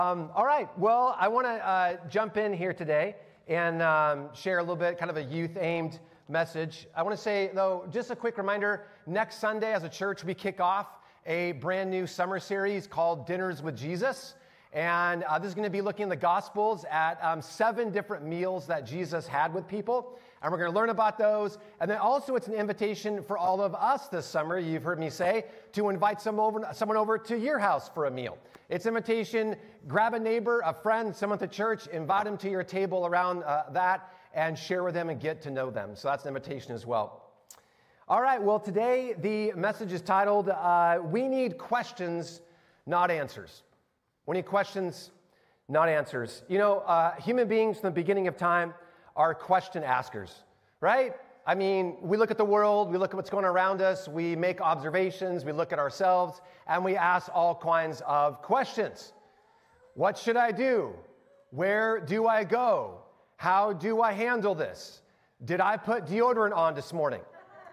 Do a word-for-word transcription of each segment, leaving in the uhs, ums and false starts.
Um, all right, well, I want to uh, jump in here today and um, share a little bit, kind of a youth-aimed message. I want to say, though, just a quick reminder, next Sunday as a church, we kick off a brand new summer series called Dinners with Jesus. And uh, this is going to be looking in the Gospels at um, seven different meals that Jesus had with people. And we're going to learn about those. And then also it's an invitation for all of us this summer, you've heard me say, to invite some over, someone over to your house for a meal. It's an invitation, grab a neighbor, a friend, someone at the church, invite them to your table around uh, that, and share with them and get to know them. So that's an invitation as well. All right, well, today the message is titled, uh, We Need Questions, Not Answers. We need questions, not answers. You know, uh, human beings from the beginning of time are question askers, right? I mean, we look at the world, we look at what's going on around us, we make observations, we look at ourselves, and we ask all kinds of questions. What should I do? Where do I go? How do I handle this? Did I put deodorant on this morning?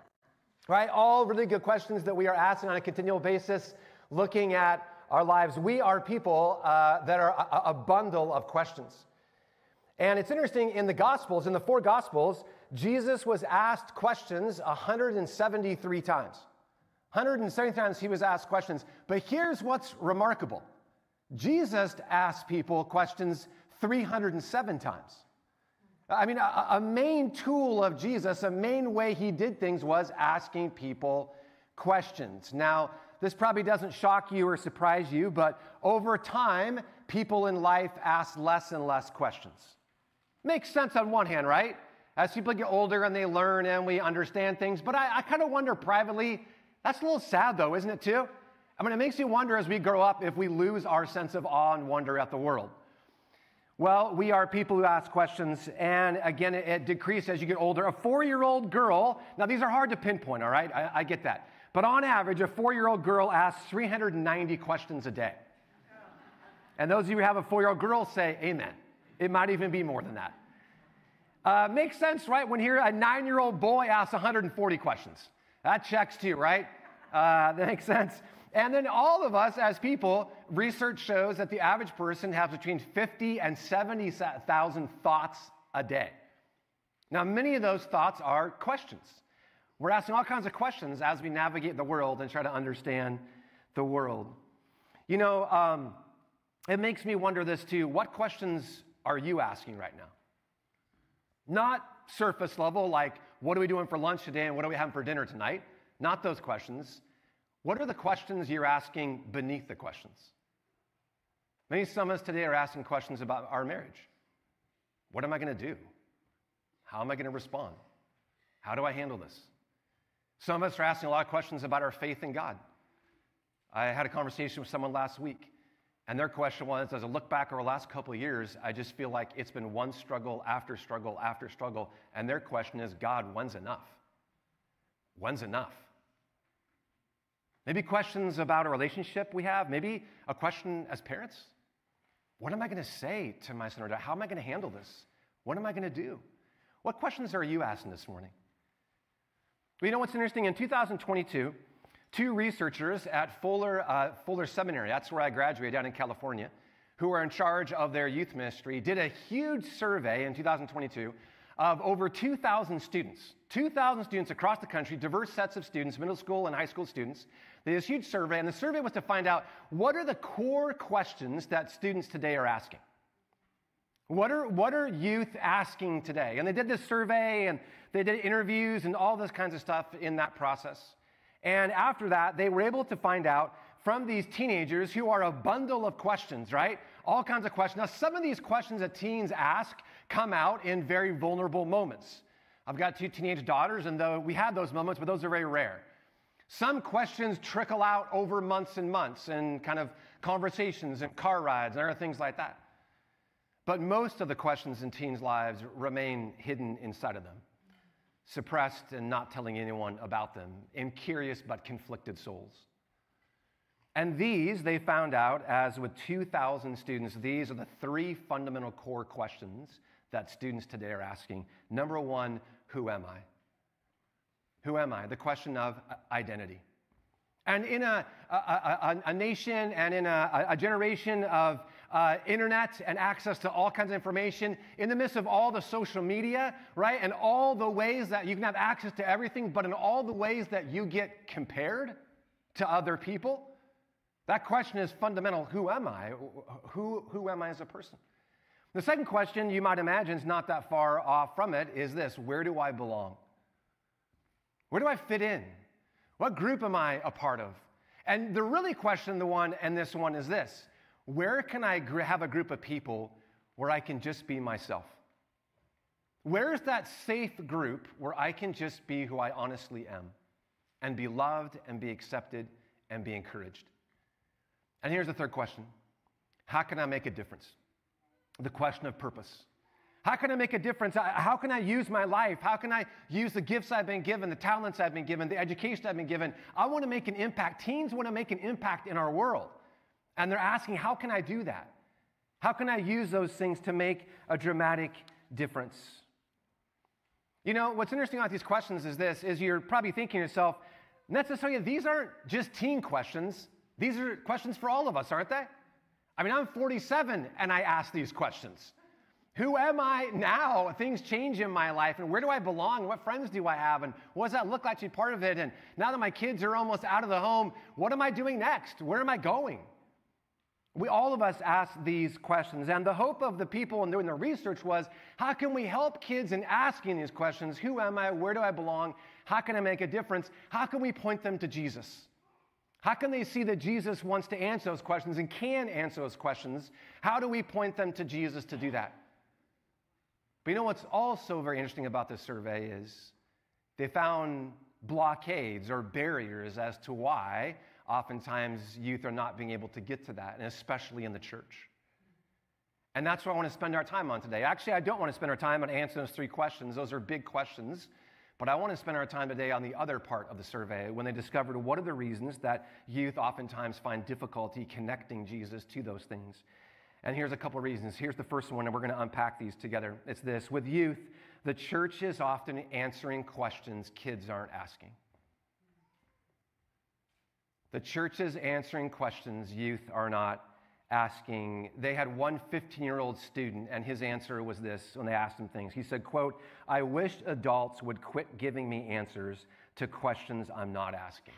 Right? All really good questions that we are asking on a continual basis, looking at our lives. We are people uh, that are a, a bundle of questions. And it's interesting, in the Gospels, in the four Gospels, Jesus was asked questions one hundred seventy-three times. one hundred seventy times he was asked questions. But here's what's remarkable. Jesus asked people questions three hundred seven times. I mean, a, a main tool of Jesus, a main way he did things was asking people questions. Now, this probably doesn't shock you or surprise you, but over time, people in life ask less and less questions. Makes sense on one hand, right? As people get older and they learn and we understand things. But I, I kind of wonder privately, that's a little sad though, isn't it too? I mean, it makes you wonder as we grow up if we lose our sense of awe and wonder at the world. Well, we are people who ask questions, and again, it, it decreases as you get older. A four-year-old girl, now these are hard to pinpoint, all right? I, I get that. But on average, a four-year-old girl asks three hundred ninety questions a day. And those of you who have a four-year-old girl say amen. It might even be more than that. Uh, makes sense, right? When here a nine-year-old boy asks one hundred forty questions. That checks too, right? Uh, that makes sense. And then all of us as people, research shows that the average person has between fifty and seventy thousand thoughts a day. Now, many of those thoughts are questions. We're asking all kinds of questions as we navigate the world and try to understand the world. You know, um, it makes me wonder this too. What questions are you asking right now? Not surface level, like, what are we doing for lunch today and what are we having for dinner tonight? Not those questions. What are the questions you're asking beneath the questions? Maybe some of us today are asking questions about our marriage. What am I going to do? How am I going to respond? How do I handle this? Some of us are asking a lot of questions about our faith in God. I had a conversation with someone last week, and their question was, as I look back over the last couple of years, I just feel like it's been one struggle after struggle after struggle, and their question is, God, when's enough? When's enough? Maybe questions about a relationship we have, maybe a question as parents. What am I going to say to my son or daughter? How am I going to handle this? What am I going to do? What questions are you asking this morning? Well, you know what's interesting? In two thousand twenty-two, two researchers at Fuller, uh, Fuller Seminary, that's where I graduated down in California, who are in charge of their youth ministry, did a huge survey in two thousand twenty-two of over two thousand students. two thousand students across the country, diverse sets of students, middle school and high school students. They did this huge survey, and the survey was to find out what are the core questions that students today are asking. What are, what are youth asking today? And they did this survey, and they did interviews and all this kinds of stuff in that process. And after that, they were able to find out from these teenagers who are a bundle of questions, right? All kinds of questions. Now, some of these questions that teens ask come out in very vulnerable moments. I've got two teenage daughters, and though we had those moments, but those are very rare. Some questions trickle out over months and months and kind of conversations and car rides and other things like that. But most of the questions in teens' lives remain hidden inside of them, suppressed and not telling anyone about them, in curious but conflicted souls. And these, they found out, as with two thousand students, these are the three fundamental core questions that students today are asking. Number one, who am I? Who am I? The question of identity. And in a, a, a, a nation and in a, a generation of, uh, internet and access to all kinds of information, in the midst of all the social media, right, and all the ways that you can have access to everything, but in all the ways that you get compared to other people, that question is fundamental. Who am I? Who, who am I as a person? The second question, you might imagine, is not that far off from it, is this: where do I belong? Where do I fit in? What group am I a part of? And the really question, the one and this one, is this: where can I gr- have a group of people where I can just be myself? Where's that safe group where I can just be who I honestly am and be loved and be accepted and be encouraged? And here's the third question: how can I make a difference? The question of purpose. How can I make a difference? How can I use my life? How can I use the gifts I've been given, the talents I've been given, the education I've been given? I want to make an impact. Teens want to make an impact in our world. And they're asking, how can I do that? How can I use those things to make a dramatic difference? You know, what's interesting about these questions is this, is you're probably thinking to yourself, necessarily, these aren't just teen questions. These are questions for all of us, aren't they? I mean, I'm forty-seven and I ask these questions. Who am I now? Things change in my life, and where do I belong? What friends do I have? And what does that look like to be part of it? And now that my kids are almost out of the home, what am I doing next? Where am I going? We, all of us ask these questions, and the hope of the people in doing the research was, how can we help kids in asking these questions? Who am I? Where do I belong? How can I make a difference? How can we point them to Jesus? How can they see that Jesus wants to answer those questions and can answer those questions? How do we point them to Jesus to do that? But you know what's also very interesting about this survey is they found blockades or barriers as to why oftentimes youth are not being able to get to that, and especially in the church. And that's what I want to spend our time on today. Actually, I don't want to spend our time on answering those three questions. Those are big questions. But I want to spend our time today on the other part of the survey, when they discovered what are the reasons that youth oftentimes find difficulty connecting Jesus to those things. And here's a couple of reasons. Here's the first one, and we're going to unpack these together. It's this: with youth, the church is often answering questions kids aren't asking. The church is answering questions youth are not asking. They had one fifteen-year-old student, and his answer was this when they asked him things. He said, quote, "I wish adults would quit giving me answers to questions I'm not asking."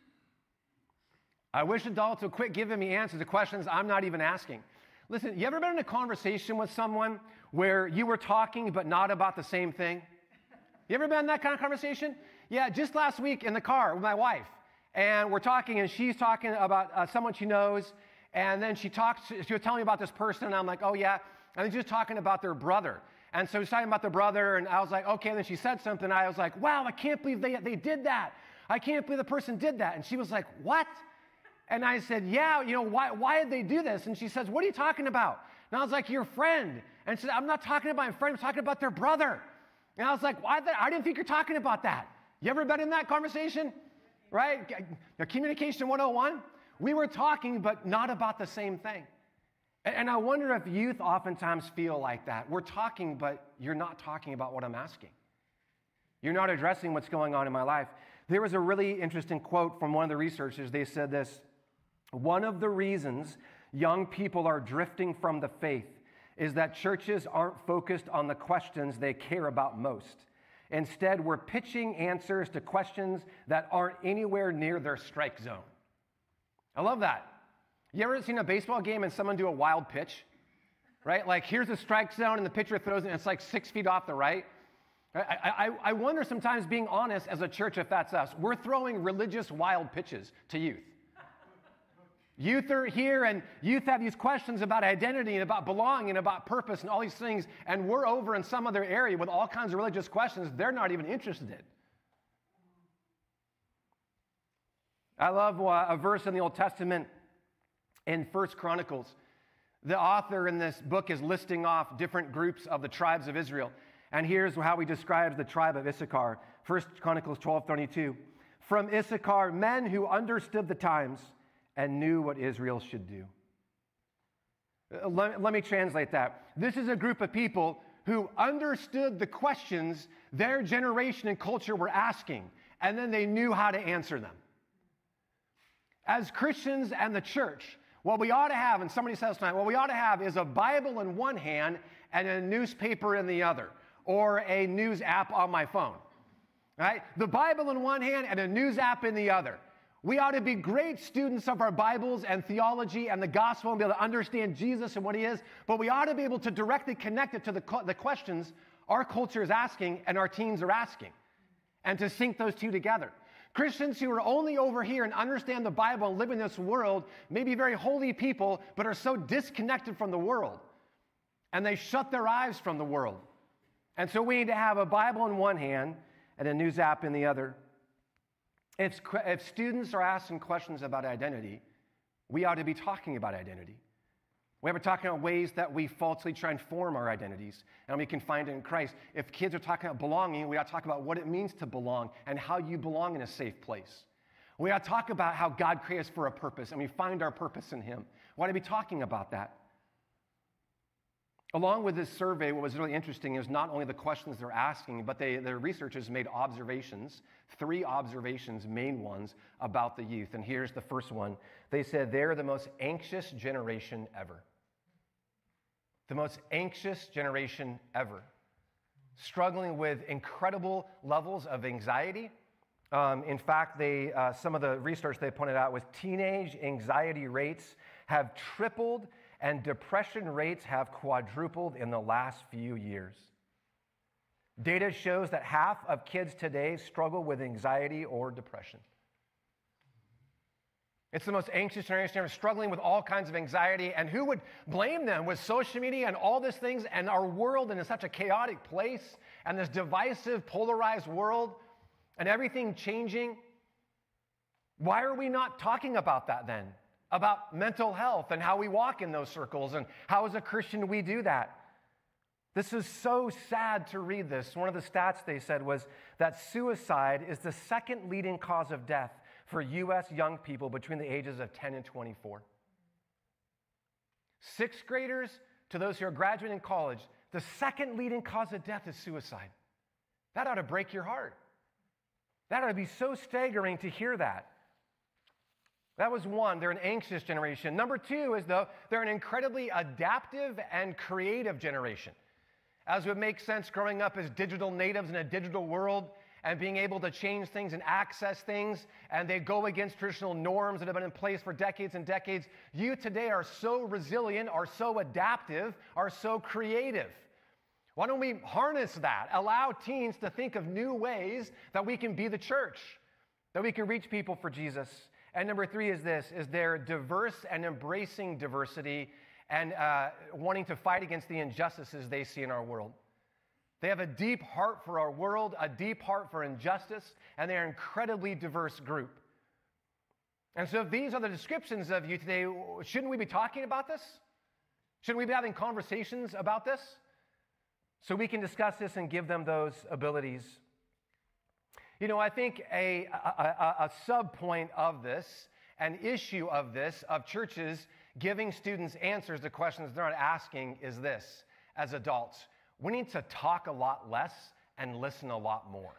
I wish adults would quit giving me answers to questions I'm not even asking. Listen, you ever been in a conversation with someone where you were talking but not about the same thing? You ever been in that kind of conversation? Yeah, just last week in the car with my wife, and we're talking, and she's talking about uh, someone she knows, and then she talks, she was telling me about this person, and I'm like, oh yeah, and then she was talking about their brother. And so she's talking about their brother, and I was like, okay, and then she said something, and I was like, wow, I can't believe they, they did that. I can't believe the person did that. And she was like, what? And I said, yeah, you know, why, why did they do this? And she says, what are you talking about? And I was like, your friend. And she said, I'm not talking about my friend, I'm talking about their brother. And I was like, why? The, I didn't think you're talking about that. You ever been in that conversation? Right? Communication one oh one? We were talking, but not about the same thing. And I wonder if youth oftentimes feel like that. We're talking, but you're not talking about what I'm asking. You're not addressing what's going on in my life. There was a really interesting quote from one of the researchers. They said this: one of the reasons young people are drifting from the faith is that churches aren't focused on the questions they care about most. Instead, we're pitching answers to questions that aren't anywhere near their strike zone. I love that. You ever seen a baseball game and someone do a wild pitch? Right? Like, here's the strike zone, and the pitcher throws it, and it's like six feet off the right. I, I, I wonder sometimes, being honest, as a church, if that's us. We're throwing religious wild pitches to youth. Youth are here, and youth have these questions about identity and about belonging and about purpose and all these things, and we're over in some other area with all kinds of religious questions they're not even interested in. I love a verse in the Old Testament in First Chronicles. The author in this book is listing off different groups of the tribes of Israel, and here's how he describes the tribe of Issachar. First Chronicles twelve thirty-two. From Issachar, men who understood the times and knew what Israel should do. Let, let me translate that. This is a group of people who understood the questions their generation and culture were asking, and then they knew how to answer them. As Christians and the church, What we ought to have, and somebody says tonight, what we ought to have is a Bible in one hand and a newspaper in the other, or a news app on my phone. Right? The Bible in one hand and a news app in the other. We ought to be great students of our Bibles and theology and the gospel and be able to understand Jesus and what he is, but we ought to be able to directly connect it to the, the questions our culture is asking and our teens are asking, and to sync those two together. Christians who are only over here and understand the Bible and live in this world may be very holy people, but are so disconnected from the world, and they shut their eyes from the world. And so we need to have a Bible in one hand and a news app in the other. If, if students are asking questions about identity, we ought to be talking about identity. We ought to be talking about ways that we falsely try and form our identities, and we can find it in Christ. If kids are talking about belonging, we ought to talk about what it means to belong and how you belong in a safe place. We ought to talk about how God created us for a purpose, and we find our purpose in him. We ought to be talking about that. Along with this survey, what was really interesting is not only the questions they're asking, but they, the researchers made observations, three observations, main ones, about the youth. And here's the first one. They said they're the most anxious generation ever. The most anxious generation ever. Struggling with incredible levels of anxiety. Um, in fact, they, uh, some of the research they pointed out was teenage anxiety rates have tripled and depression rates have quadrupled in the last few years. Data shows that half of kids today struggle with anxiety or depression. It's the most anxious generation ever, struggling with all kinds of anxiety. And who would blame them with social media and all these things and our world in such a chaotic place and this divisive, polarized world and everything changing? Why are we not talking about that then? About mental health and how we walk in those circles and how as a Christian we do that. This is so sad to read this. One of the stats they said was that suicide is the second leading cause of death for U S young people between the ages of ten and twenty-four. Sixth graders to those who are graduating college, the second leading cause of death is suicide. That ought to break your heart. That ought to be so staggering to hear that. That was one. They're an anxious generation. Number two is, though, they're an incredibly adaptive and creative generation. As would make sense growing up as digital natives in a digital world and being able to change things and access things, and they go against traditional norms that have been in place for decades and decades. You today are so resilient, are so adaptive, are so creative. Why don't we harness that? Allow teens to think of new ways that we can be the church, that we can reach people for Jesus. And number three is this, is they're diverse and embracing diversity and uh, wanting to fight against the injustices they see in our world. They have a deep heart for our world, a deep heart for injustice, and they're an incredibly diverse group. And so if these are the descriptions of you today, shouldn't we be talking about this? Shouldn't we be having conversations about this? So we can discuss this and give them those abilities. You know, I think a, a, a, a sub-point of this, an issue of this, of churches giving students answers to questions they're not asking is this. As adults, we need to talk a lot less and listen a lot more.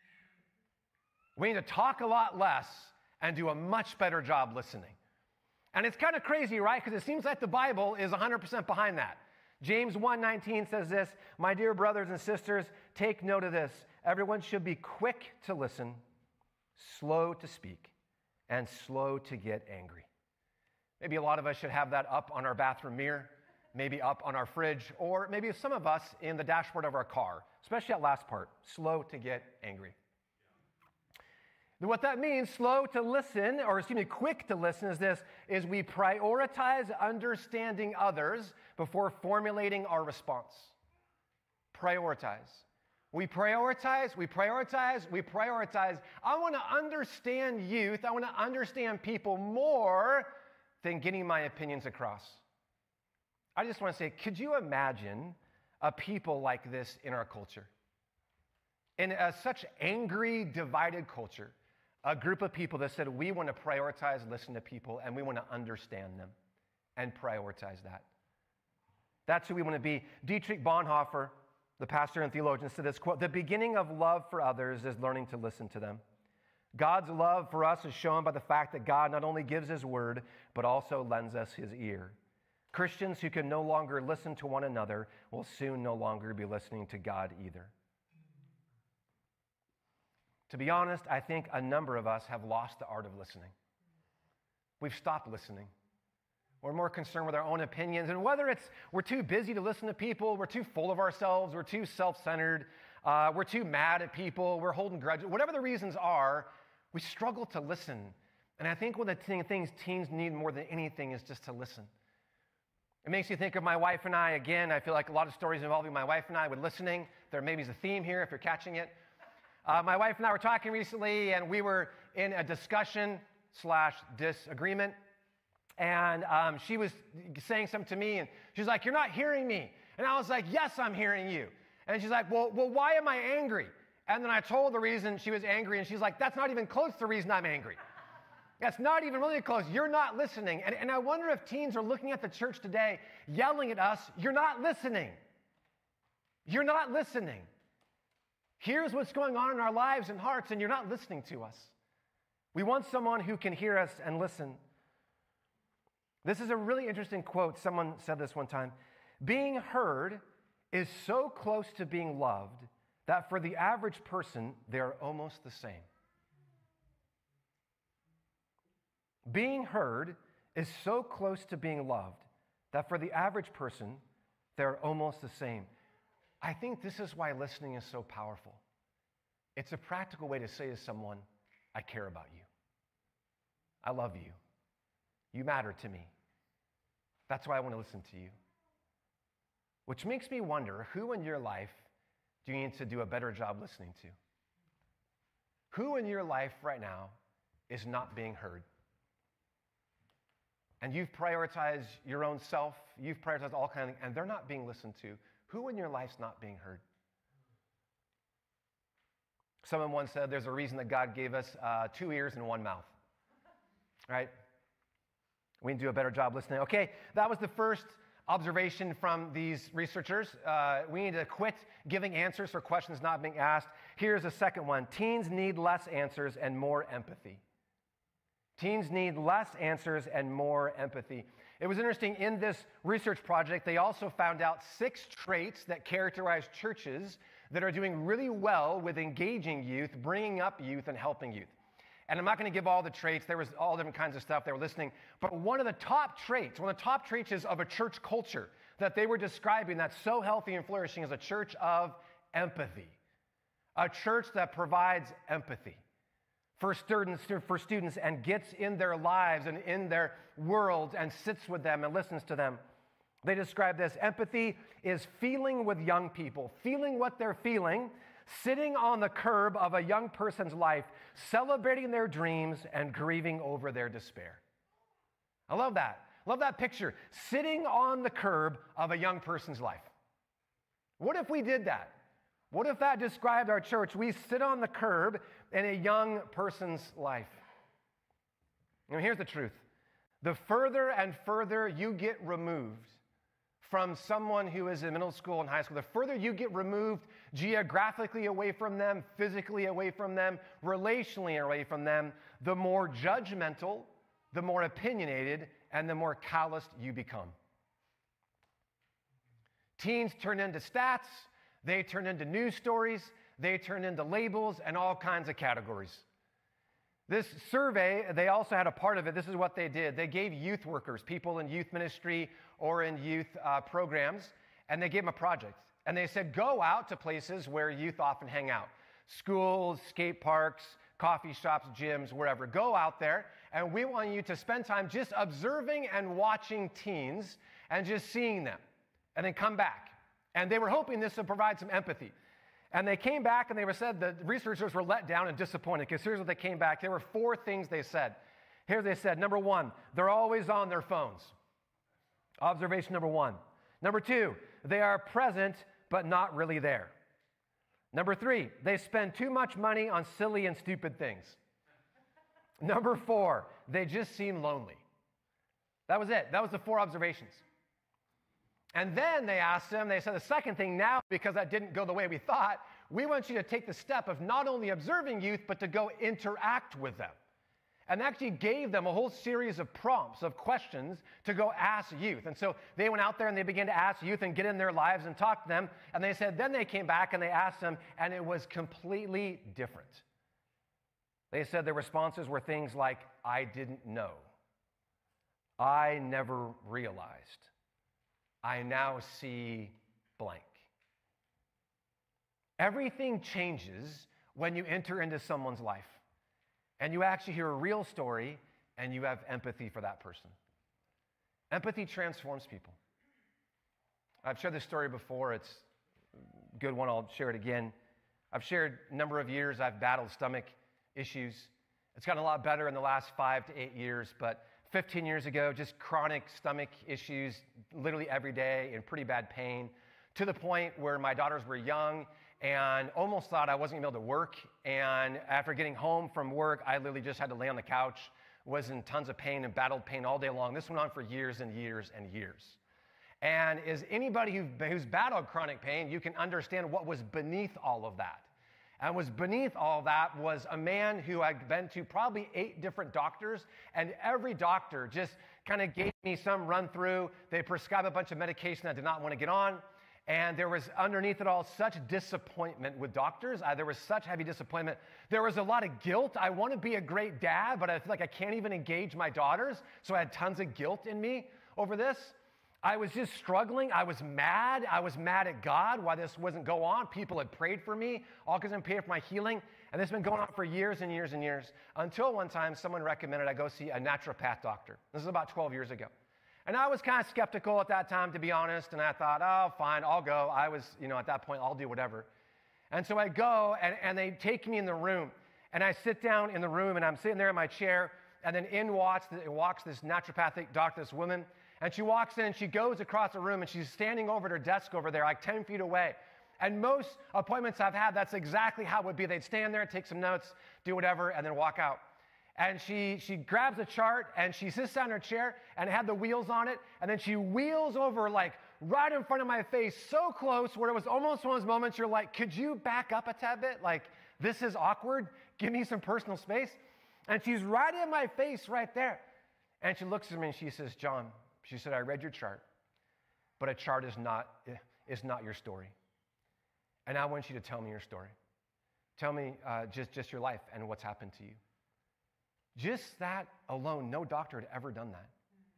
We need to talk a lot less and do a much better job listening. And it's kind of crazy, right? Because it seems like the Bible is one hundred percent behind that. James one nineteen says this, "My dear brothers and sisters, take note of this. Everyone should be quick to listen, slow to speak, and slow to get angry." Maybe a lot of us should have that up on our bathroom mirror, maybe up on our fridge, or maybe some of us in the dashboard of our car, especially that last part, slow to get angry. What that means, slow to listen, or excuse me, quick to listen, is this, is we prioritize understanding others before formulating our response. Prioritize. We prioritize, we prioritize, we prioritize. I want to understand youth, I want to understand people more than getting my opinions across. I just want to say, could you imagine a people like this in our culture? In a, such angry, divided culture, a group of people that said, we want to prioritize, listen to people, and we want to understand them and prioritize that. That's who we want to be. Dietrich Bonhoeffer, the pastor and theologian, said this quote, "The beginning of love for others is learning to listen to them. God's love for us is shown by the fact that God not only gives his word, but also lends us his ear. Christians who can no longer listen to one another will soon no longer be listening to God either. To be honest, I think a number of us have lost the art of listening. We've stopped listening. We're more concerned with our own opinions, and whether it's we're too busy to listen to people, we're too full of ourselves, we're too self-centered, uh, we're too mad at people, we're holding grudges, whatever the reasons are, we struggle to listen. And I think one of the things teens need more than anything is just to listen. It makes you think of my wife and I. Again, I feel like a lot of stories involving my wife and I with listening. There maybe is a theme here if you're catching it. Uh, my wife and I were talking recently, and we were in a discussion slash disagreement. And um, she was saying something to me, and she's like, "You're not hearing me." And I was like, "Yes, I'm hearing you." And she's like, well, well, why am I angry? And then I told the reason she was angry, and she's like, "That's not even close to the reason I'm angry. That's not even really close. You're not listening." And, and I wonder if teens are looking at the church today, yelling at us, "You're not listening. You're not listening. Here's what's going on in our lives and hearts, and you're not listening to us." We want someone who can hear us and listen. This is a really interesting quote. Someone said this one time. Being heard is so close to being loved that for the average person, they're almost the same. Being heard is so close to being loved that for the average person, they're almost the same. I think this is why listening is so powerful. It's a practical way to say to someone, "I care about you. I love you. You matter to me. That's why I want to listen to you." Which makes me wonder, who in your life do you need to do a better job listening to? Who in your life right now is not being heard? And you've prioritized your own self, you've prioritized all kinds of things, and they're not being listened to. Who in your life's not being heard? Someone once said there's a reason that God gave us uh, two ears and one mouth. Right? We need to do a better job listening. Okay, that was the first observation from these researchers. Uh, we need to quit giving answers for questions not being asked. Here's a second one. Teens need less answers and more empathy. Teens need less answers and more empathy. It was interesting, in this research project, they also found out six traits that characterize churches that are doing really well with engaging youth, bringing up youth, and helping youth. And I'm not going to give all the traits. There was all different kinds of stuff they were listening. But one of the top traits, one of the top traits is of a church culture that they were describing that's so healthy and flourishing is a church of empathy. A church that provides empathy for students, for students and gets in their lives and in their worlds and sits with them and listens to them. They describe this. Empathy is feeling with young people, feeling what they're feeling, sitting on the curb of a young person's life, celebrating their dreams and grieving over their despair. I love that. Love that picture. Sitting on the curb of a young person's life. What if we did that? What if that described our church? We sit on the curb in a young person's life. Now, here's the truth. The further and further you get removed from someone who is in middle school and high school, the further you get removed geographically away from them, physically away from them, relationally away from them, the more judgmental, the more opinionated, and the more calloused you become. Teens turn into stats, they turn into news stories, they turn into labels and all kinds of categories. This survey, they also had a part of it. This is what they did. They gave youth workers, people in youth ministry or in youth uh, programs, and they gave them a project. And they said, go out to places where youth often hang out. Schools, skate parks, coffee shops, gyms, wherever. Go out there, and we want you to spend time just observing and watching teens and just seeing them, and then come back. And they were hoping this would provide some empathy. And they came back and they were said, the researchers were let down and disappointed, because here's what they came back. There were four things they said. Here they said, number one, they're always on their phones. Observation number one. Number two, they are present but not really there. Number three, they spend too much money on silly and stupid things. Number four, they just seem lonely. That was it. That was the four observations. And then they asked them, they said the second thing now, because that didn't go the way we thought, we want you to take the step of not only observing youth, but to go interact with them. And actually gave them a whole series of prompts, of questions to go ask youth. And so they went out there and they began to ask youth and get in their lives and talk to them. And they said, then they came back and they asked them, and it was completely different. They said their responses were things like, I didn't know. I never realized. I now see blank. Everything changes when you enter into someone's life. And you actually hear a real story, and you have empathy for that person. Empathy transforms people. I've shared this story before. It's a good one. I'll share it again. I've shared a number of years. I've battled stomach issues. It's gotten a lot better in the last five to eight years, but fifteen years ago, just chronic stomach issues, literally every day, in pretty bad pain, to the point where my daughters were young, and almost thought I wasn't going to be able to work. And after getting home from work, I literally just had to lay on the couch, was in tons of pain and battled pain all day long. This went on for years and years and years. And as anybody who, who's battled chronic pain, you can understand what was beneath all of that. And was beneath all of that was a man who I'd been to probably eight different doctors, and every doctor just kind of gave me some run through. They prescribed a bunch of medication I did not want to get on. And there was underneath it all such disappointment with doctors. Uh, there was such heavy disappointment. There was a lot of guilt. I want to be a great dad, but I feel like I can't even engage my daughters. So I had tons of guilt in me over this. I was just struggling. I was mad. I was mad at God why this wasn't go on. People had prayed for me, all because I'm praying for my healing. And this has been going on for years and years and years, until one time someone recommended I go see a naturopath doctor. This is about twelve years ago. And I was kind of skeptical at that time, to be honest, and I thought, oh, fine, I'll go. I was, you know, at that point, I'll do whatever. And so I go, and, and they take me in the room, and I sit down in the room, and I'm sitting there in my chair, and then in walks, walks this naturopathic doctor, this woman, and she walks in, and she goes across the room, and she's standing over at her desk over there, like ten feet away. And most appointments I've had, that's exactly how it would be. They'd stand there, take some notes, do whatever, and then walk out. And she, she grabs a chart, and she sits down in her chair, and it had the wheels on it, and then she wheels over, like, right in front of my face, so close, where it was almost one of those moments you're like, could you back up a tad bit? Like, this is awkward. Give me some personal space. And she's right in my face right there. And she looks at me, and she says, John, she said, I read your chart, but a chart is not, is not your story. And I want you to tell me your story. Tell me uh, just, just your life and what's happened to you. Just that alone, no doctor had ever done that.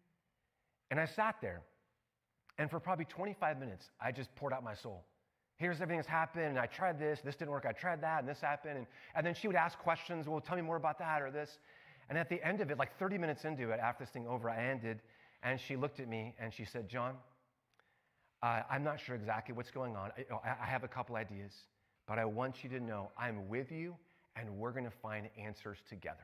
And I sat there, and for probably twenty-five minutes, I just poured out my soul. Here's everything that's happened, and I tried this, this didn't work, I tried that, and this happened. And, and then she would ask questions, well, tell me more about that or this. And at the end of it, like thirty minutes into it, after this thing over, I ended, and she looked at me, and she said, John, uh, I'm not sure exactly what's going on. I, I have a couple ideas, but I want you to know I'm with you, and we're going to find answers together.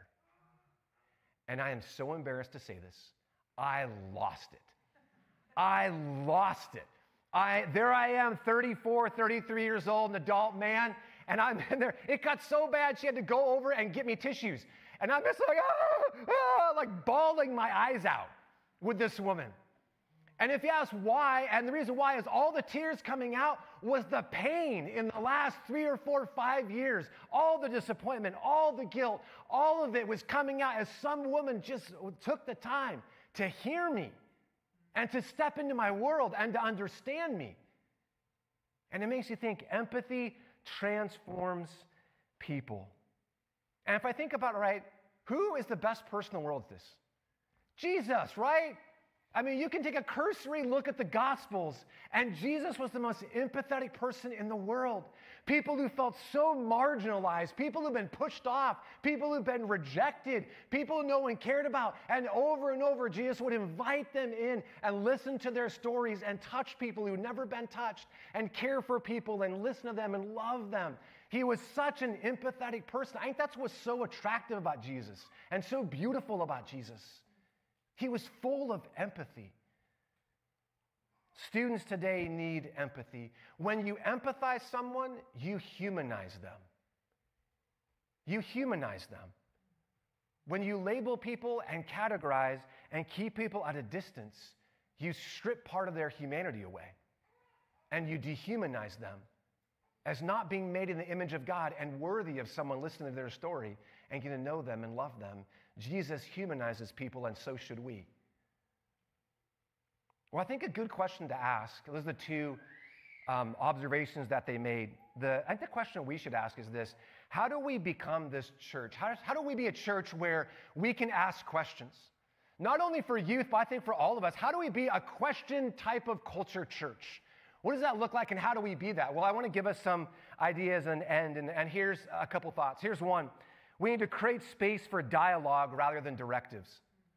And I am so embarrassed to say this. I lost it. I lost it. I, there I am, thirty-four, thirty-three years old, an adult man, and I'm in there. It got so bad she had to go over and get me tissues. And I'm just like, ah, ah, like bawling my eyes out with this woman. And if you ask why, and the reason why is all the tears coming out was the pain in the last three or four, five years. All the disappointment, all the guilt, all of it was coming out as some woman just took the time to hear me and to step into my world and to understand me. And it makes you think empathy transforms people. And if I think about it right, who is the best person in the world at this? Jesus, right? I mean, you can take a cursory look at the Gospels, and Jesus was the most empathetic person in the world. People who felt so marginalized, people who've been pushed off, people who've been rejected, people no one cared about. And over and over, Jesus would invite them in and listen to their stories and touch people who'd never been touched and care for people and listen to them and love them. He was such an empathetic person. I think that's what's so attractive about Jesus and so beautiful about Jesus. He was full of empathy. Students today need empathy. When you empathize someone, you humanize them. You humanize them. When you label people and categorize and keep people at a distance, you strip part of their humanity away and you dehumanize them. as not being made in the image of God and worthy of someone listening to their story and getting to know them and love them. Jesus humanizes people, and so should we. Well, I think a good question to ask, those are the two um, observations that they made. The, I think the question we should ask is this: how do we become this church? How, how do we be a church where we can ask questions? Not only for youth, but I think for all of us. How do we be a question type of culture church? What does that look like, and how do we be that? Well, I want to give us some ideas and end, and, and here's a couple thoughts. Here's one. We need to create space for dialogue rather than directives.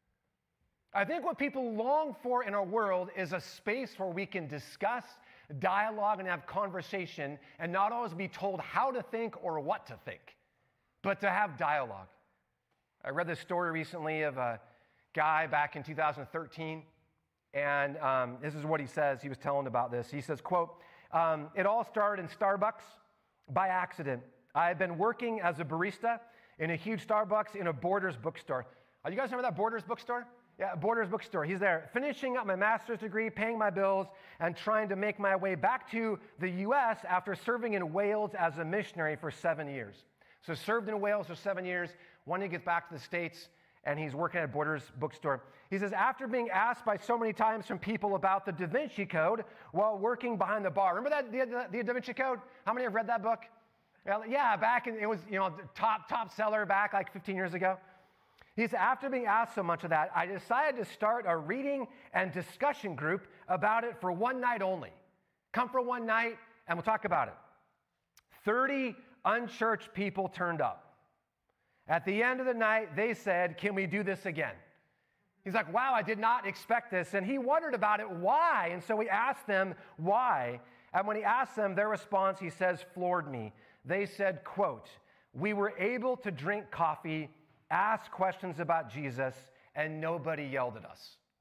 I think what people long for in our world is a space where we can discuss, dialogue, and have conversation, and not always be told how to think or what to think, but to have dialogue. I read this story recently of a guy back in two thousand thirteen, and um, this is what he says. He was telling about this. He says, quote, um, "It all started in Starbucks by accident. I had been working as a barista in a huge Starbucks in a Borders bookstore." Uh, you guys remember that Borders bookstore? Yeah, Borders bookstore. He's there finishing up my master's degree, paying my bills, and trying to make my way back to the U S after serving in Wales as a missionary for seven years. So served in Wales for seven years, wanted to get back to the States, and he's working at Borders bookstore. He says, after being asked by so many times from people about the Da Vinci Code while working behind the bar. Remember that, the, the, the Da Vinci Code? How many have read that book? Yeah, back in, it was, you know, top, top seller back like fifteen years ago. He said, after being asked so much of that, I decided to start a reading and discussion group about it for one night only. Come for one night, and we'll talk about it. thirty unchurched people turned up. At the end of the night, they said, can we do this again? He's like, wow, I did not expect this. And he wondered about it, why? And so we asked them why. And when he asked them, their response, he says, floored me. They said, quote, we were able to drink coffee, ask questions about Jesus, and nobody yelled at us.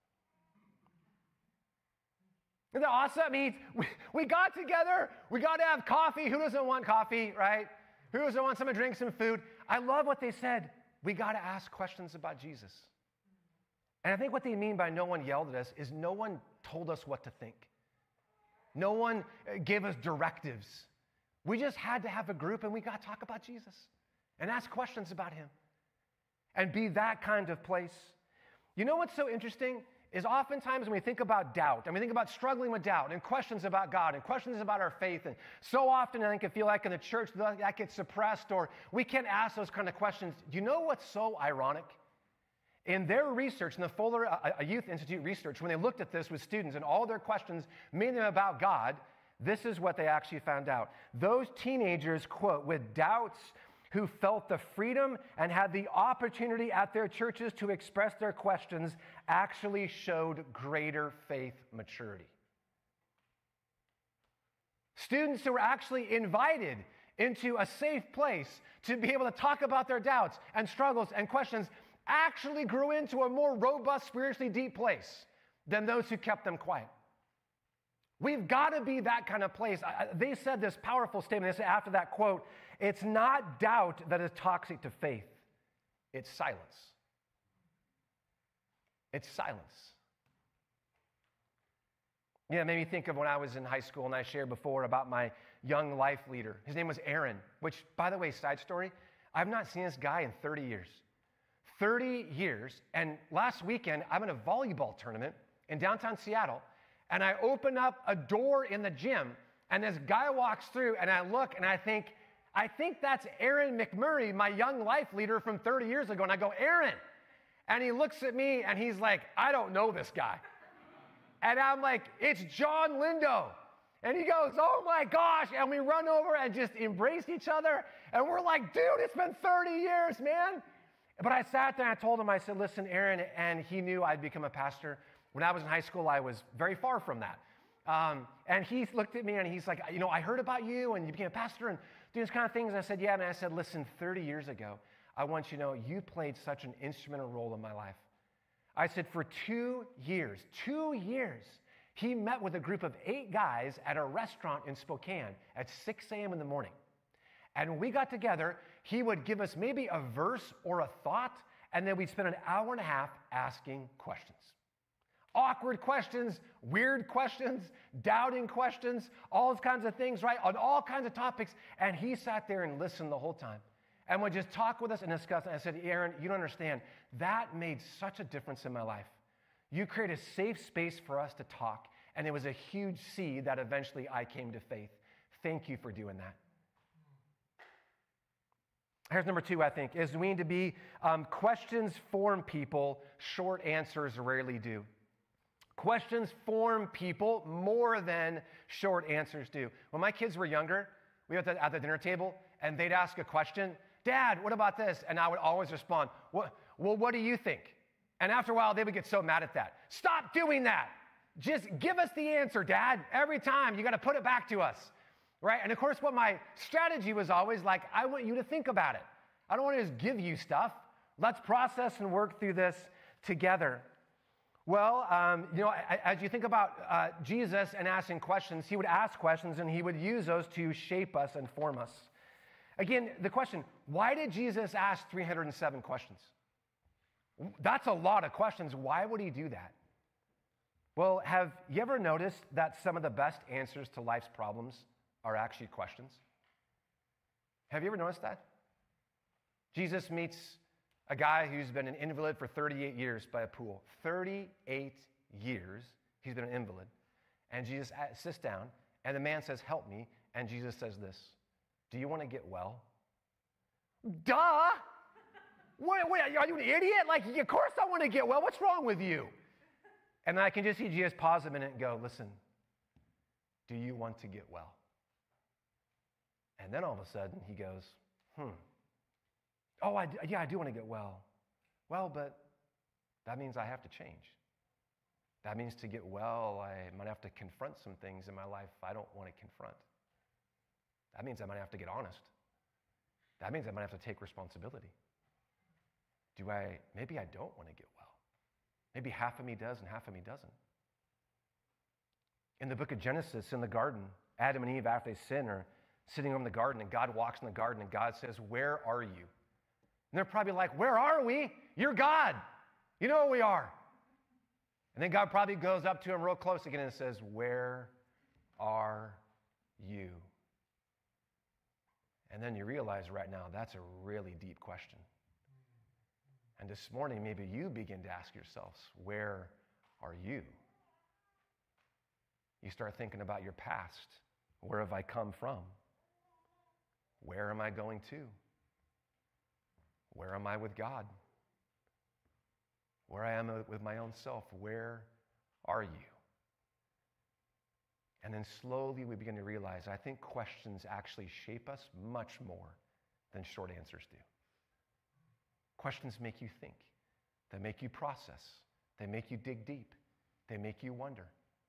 Isn't that awesome? I mean, we, we got together, we got to have coffee. Who doesn't want coffee, right? Who doesn't want someone to drink some food? I love what they said. We got to ask questions about Jesus. And I think what they mean by no one yelled at us is no one told us what to think. No one gave us directives. We just had to have a group, and we got to talk about Jesus and ask questions about him and be that kind of place. You know what's so interesting is oftentimes when we think about doubt, and we think about struggling with doubt and questions about God and questions about our faith, and so often I think I feel like in the church that gets suppressed, or we can't ask those kind of questions. Do you know what's so ironic? In their research, in the Fuller a Youth Institute research, when they looked at this with students and all their questions, mainly about God, this is what they actually found out. Those teenagers, quote, with doubts, who felt the freedom and had the opportunity at their churches to express their questions, actually showed greater faith maturity. Students who were actually invited into a safe place to be able to talk about their doubts and struggles and questions actually grew into a more robust, spiritually deep place than those who kept them quiet. We've got to be that kind of place. I, they said this powerful statement. They said after that quote, it's not doubt that is toxic to faith. It's silence. It's silence. Yeah, it made me think of when I was in high school, and I shared before about my young life leader. His name was Aaron, which, by the way, side story, I've not seen this guy in thirty years. thirty years, and last weekend, I'm in a volleyball tournament in downtown Seattle, and I open up a door in the gym, and this guy walks through, and I look, and I think, I think that's Aaron McMurray, my young life leader from thirty years ago. And I go, Aaron. And he looks at me, and he's like, I don't know this guy. And I'm like, it's John Lindo. And he goes, oh my gosh. And we run over and just embrace each other. And we're like, dude, it's been thirty years, man. But I sat there and I told him, I said, listen, Aaron, and he knew I'd become a pastor. When I was in high school, I was very far from that. Um, and he looked at me and he's like, you know, I heard about you and you became a pastor and doing this kind of things. And I said, yeah. And I said, listen, thirty years ago, I want you to know you played such an instrumental role in my life. I said, for two years, two years, he met with a group of eight guys at a restaurant in Spokane at six a.m. in the morning. And when we got together, he would give us maybe a verse or a thought, and then we'd spend an hour and a half asking questions. Awkward questions, weird questions, doubting questions, all kinds of things, right? On all kinds of topics. And he sat there and listened the whole time and would just talk with us and discuss. And I said, Aaron, you don't understand. That made such a difference in my life. You created a safe space for us to talk. And it was a huge seed that eventually I came to faith. Thank you for doing that. Here's number two, I think, is we need to be, um, questions form people, short answers rarely do. Questions form people more than short answers do. When my kids were younger, we were at the, at the dinner table, and they'd ask a question, Dad, what about this? And I would always respond, what, well, what do you think? And after a while, they would get so mad at that. Stop doing that. Just give us the answer, Dad. Every time, you got to put it back to us, right? And of course, what my strategy was always like, I want you to think about it. I don't want to just give you stuff. Let's process and work through this together. Well, um, you know, as you think about uh, Jesus and asking questions, he would ask questions and he would use those to shape us and form us. Again, the question, why did Jesus ask three hundred seven questions? That's a lot of questions. Why would he do that? Well, have you ever noticed that some of the best answers to life's problems are actually questions? Have you ever noticed that? Jesus meets a guy who's been an invalid for thirty-eight years by a pool. thirty-eight years he's been an invalid. And Jesus sits down, and the man says, help me. And Jesus says this, do you want to get well? Duh! What, what, are you an idiot? Like, of course I want to get well. What's wrong with you? And I can just see Jesus pause a minute and go, listen, do you want to get well? And then all of a sudden he goes, hmm. Oh, I, yeah, I do want to get well. Well, but that means I have to change. That means to get well, I might have to confront some things in my life I don't want to confront. That means I might have to get honest. That means I might have to take responsibility. Do I, maybe I don't want to get well. Maybe half of me does and half of me doesn't. In the book of Genesis, in the garden, Adam and Eve, after they sin, are sitting in the garden, and God walks in the garden, and God says, where are you? And they're probably like, where are we? You're God. You know where we are. And then God probably goes up to him real close again and says, where are you? And then you realize right now, that's a really deep question. And this morning, maybe you begin to ask yourselves, where are you? You start thinking about your past. Where have I come from? Where am I going to? Where am I with God? Where I am with my own self, where are you? And then slowly we begin to realize, I think questions actually shape us much more than short answers do. Questions make you think. They make you process. They make you dig deep. They make you wonder.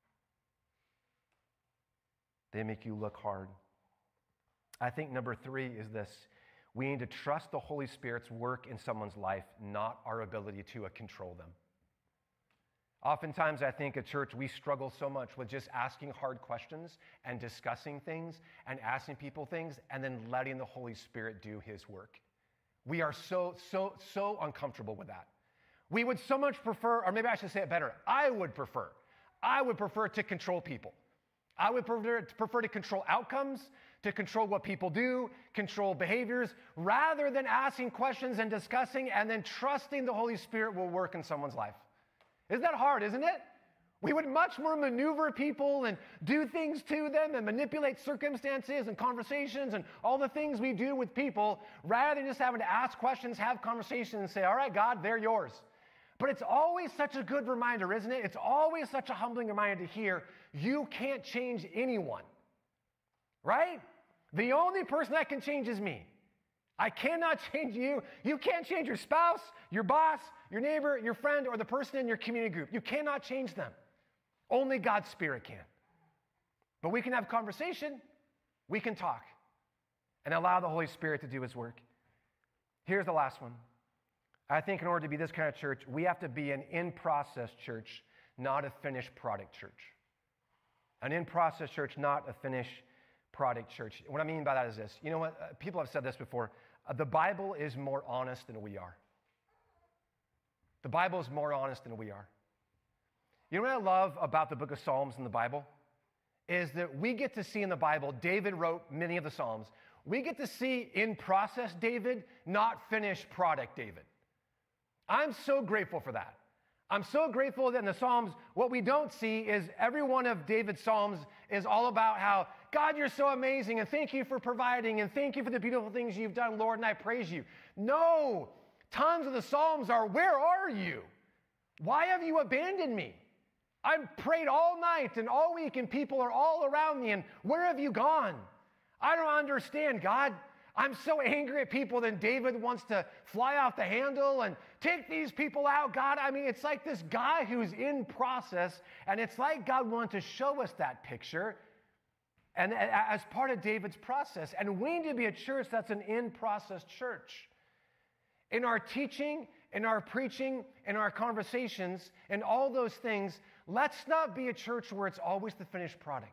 They make you look hard. I think number three is this. We need to trust the Holy Spirit's work in someone's life, not our ability to uh, control them. Oftentimes, I think at church, we struggle so much with just asking hard questions and discussing things and asking people things and then letting the Holy Spirit do his work. We are so, so, so uncomfortable with that. We would so much prefer, or maybe I should say it better, I would prefer, I would prefer to control people. I would prefer, prefer to control outcomes, to control what people do, control behaviors, rather than asking questions and discussing and then trusting the Holy Spirit will work in someone's life. Isn't that hard, isn't it? We would much more maneuver people and do things to them and manipulate circumstances and conversations and all the things we do with people rather than just having to ask questions, have conversations, and say, all right, God, they're yours. But it's always such a good reminder, isn't it? It's always such a humbling reminder to hear, you can't change anyone, right? The only person that can change is me. I cannot change you. You can't change your spouse, your boss, your neighbor, your friend, or the person in your community group. You cannot change them. Only God's Spirit can. But we can have conversation, we can talk, and allow the Holy Spirit to do his work. Here's the last one. I think in order to be this kind of church, we have to be an in-process church, not a finished product church. An in-process church, not a finished product church. What I mean by that is this. You know what? Uh, people have said this before. Uh, the Bible is more honest than we are. The Bible is more honest than we are. You know what I love about the book of Psalms in the Bible? Is that we get to see in the Bible, David wrote many of the Psalms. We get to see in process David, not finished product David. I'm so grateful for that. I'm so grateful that in the Psalms, what we don't see is every one of David's Psalms is all about how, God, you're so amazing, and thank you for providing, and thank you for the beautiful things you've done, Lord, and I praise you. No, tons of the Psalms are, where are you? Why have you abandoned me? I've prayed all night and all week, and people are all around me, and where have you gone? I don't understand, God. I'm so angry at people that David wants to fly off the handle and take these people out, God. I mean, it's like this guy who's in process, and it's like God wanted to show us that picture and as part of David's process. And we need to be a church that's an in-process church. In our teaching, in our preaching, in our conversations, and all those things, let's not be a church where it's always the finished product.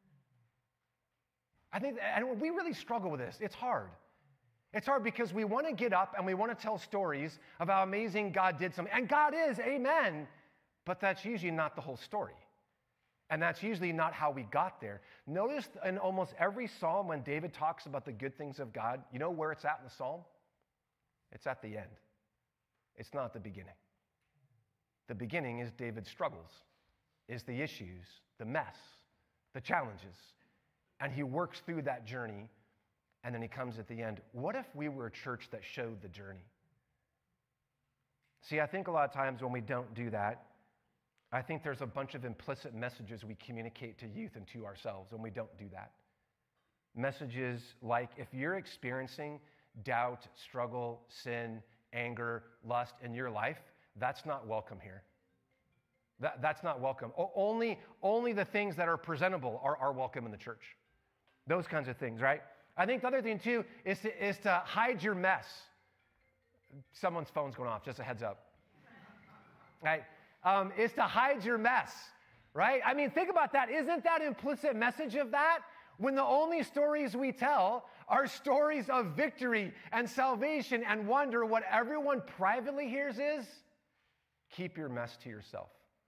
I think, and we really struggle with this. It's hard. It's hard because we want to get up and we want to tell stories of how amazing God did something. And God is, amen, but that's usually not the whole story. And that's usually not how we got there. Notice in almost every psalm when David talks about the good things of God, you know where it's at in the psalm? It's at the end. It's not the beginning. The beginning is David's struggles, is the issues, the mess, the challenges. And he works through that journey, and then he comes at the end. What if we were a church that showed the journey? See, I think a lot of times when we don't do that, I think there's a bunch of implicit messages we communicate to youth and to ourselves when we don't do that. Messages like, if you're experiencing doubt, struggle, sin, anger, lust in your life, that's not welcome here. That, that's not welcome. O- only, only the things that are presentable are, are welcome in the church. Those kinds of things, right? I think the other thing, too, is to, is to hide your mess. Someone's phone's going off, just a heads up. Right? Um, is to hide your mess, right? I mean, think about that. Isn't that implicit message of that? When the only stories we tell are stories of victory and salvation and wonder, what everyone privately hears is, keep your mess to yourself.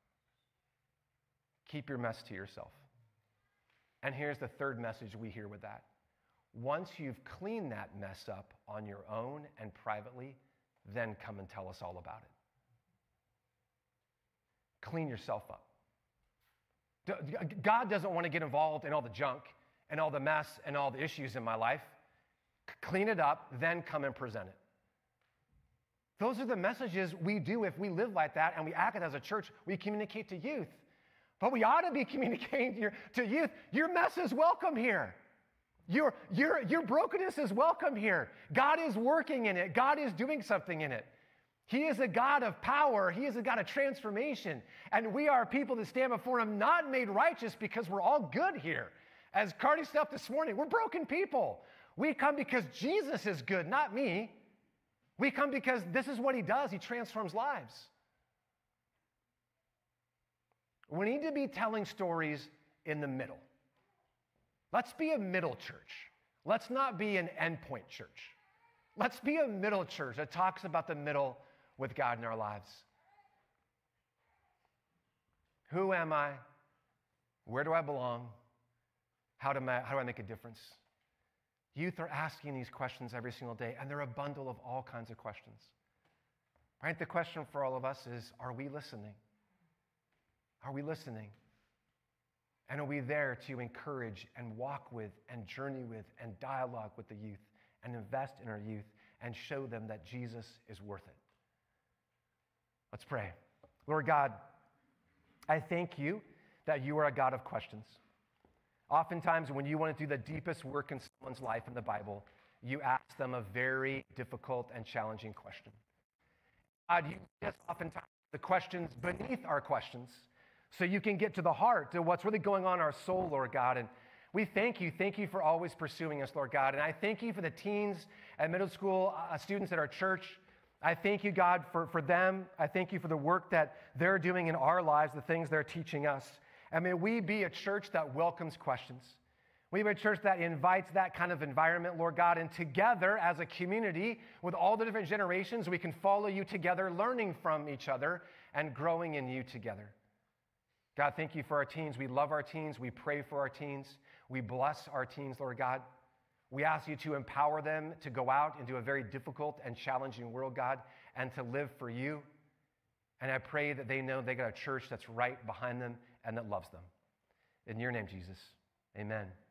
Keep your mess to yourself. And here's the third message we hear with that. Once you've cleaned that mess up on your own and privately, then come and tell us all about it. Clean yourself up. God doesn't want to get involved in all the junk and all the mess and all the issues in my life. Clean it up, then come and present it. Those are the messages we do if we live like that and we act as a church. We communicate to youth. But we ought to be communicating your, to youth, your mess is welcome here. Your, your, your brokenness is welcome here. God is working in it. God is doing something in it. He is a God of power. He is a God of transformation. And we are people that stand before him not made righteous because we're all good here. As Cardi said this morning, we're broken people. We come because Jesus is good, not me. We come because this is what he does. He transforms lives. We need to be telling stories in the middle. Let's be a middle church. Let's not be an endpoint church. Let's be a middle church that talks about the middle with God in our lives. Who am I? Where do I belong? How do I, how do I make a difference? Youth are asking these questions every single day, and they're a bundle of all kinds of questions. Right? The question for all of us is, are we listening? Are we listening? And are we there to encourage and walk with and journey with and dialogue with the youth and invest in our youth and show them that Jesus is worth it? Let's pray. Lord God, I thank you that you are a God of questions. Oftentimes when you want to do the deepest work in someone's life in the Bible, you ask them a very difficult and challenging question. God, you ask oftentimes the questions beneath our questions, so you can get to the heart of what's really going on in our soul, Lord God. And we thank you. Thank you for always pursuing us, Lord God. And I thank you for the teens and middle school uh, students at our church. I thank you, God, for, for them. I thank you for the work that they're doing in our lives, the things they're teaching us. And may we be a church that welcomes questions. We be a church that invites that kind of environment, Lord God. And together as a community with all the different generations, we can follow you together, learning from each other and growing in you together. God, thank you for our teens. We love our teens. We pray for our teens. We bless our teens, Lord God. We ask you to empower them to go out into a very difficult and challenging world, God, and to live for you. And I pray that they know they got a church that's right behind them and that loves them. In your name, Jesus, amen.